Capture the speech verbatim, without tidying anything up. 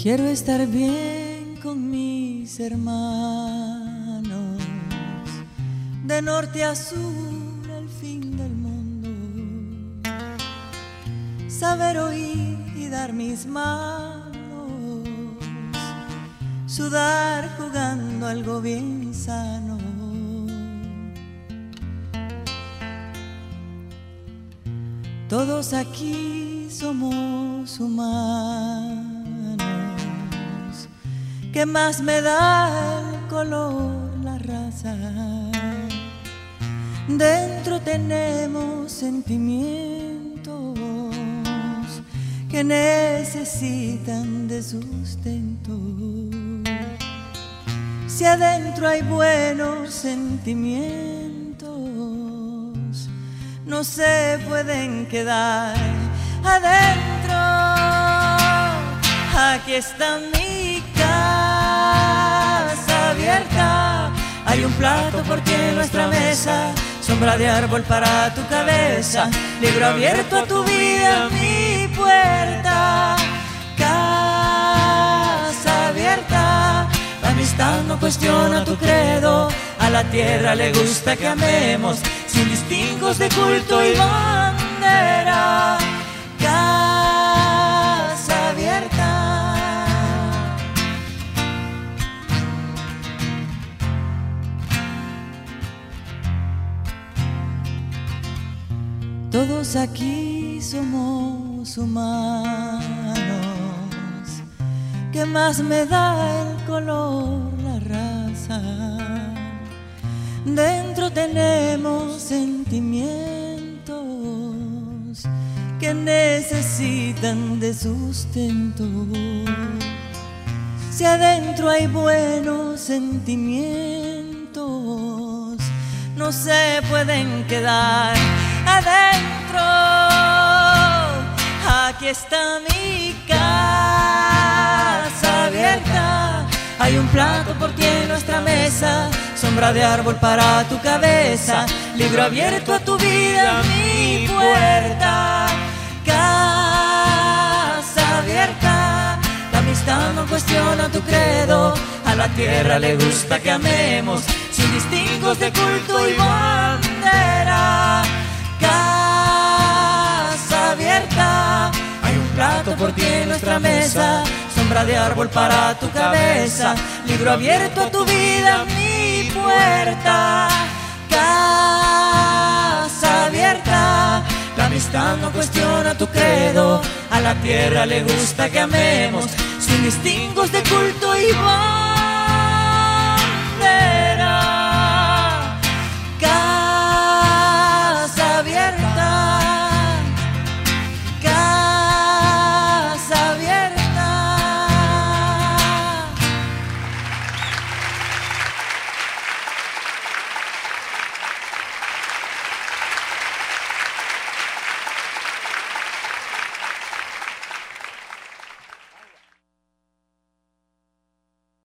Quiero estar bien con mis hermanos, de norte a sur, al fin del mundo. Saber oír y dar mis manos, sudar jugando algo bien sano. Todos aquí somos humanos. ¿Qué más me da el color, la raza? Dentro tenemos sentimientos que necesitan de sustento. Si adentro hay buenos sentimientos, no se pueden quedar adentro. Aquí está mi casa abierta, hay un plato por ti en nuestra mesa, sombra de árbol para tu cabeza, libro abierto a tu vida, mi puerta. Casa abierta, la amistad no cuestiona tu credo, a la tierra le gusta que amemos, sin distingos de culto y bandera. Casa abierta. Todos aquí somos humanos. ¿Qué más me da el color, la raza? Dentro tenemos sentimientos que necesitan de sustento. Si adentro hay buenos sentimientos, no se pueden quedar adentro. Aquí está mi casa abierta, hay un plato por ti en nuestra mesa, sombra de árbol para tu cabeza, libro abierto a tu vida, mi puerta. Casa abierta, la amistad no cuestiona tu credo, a la tierra le gusta que amemos, sin distingos de culto y bandera. Casa abierta, hay un plato por ti en nuestra mesa, sombra de árbol para tu cabeza, libro abierto a tu vida, mi puerta. Casa abierta, la amistad no cuestiona tu credo, a la tierra le gusta que amemos, sin distingos de culto y bandera.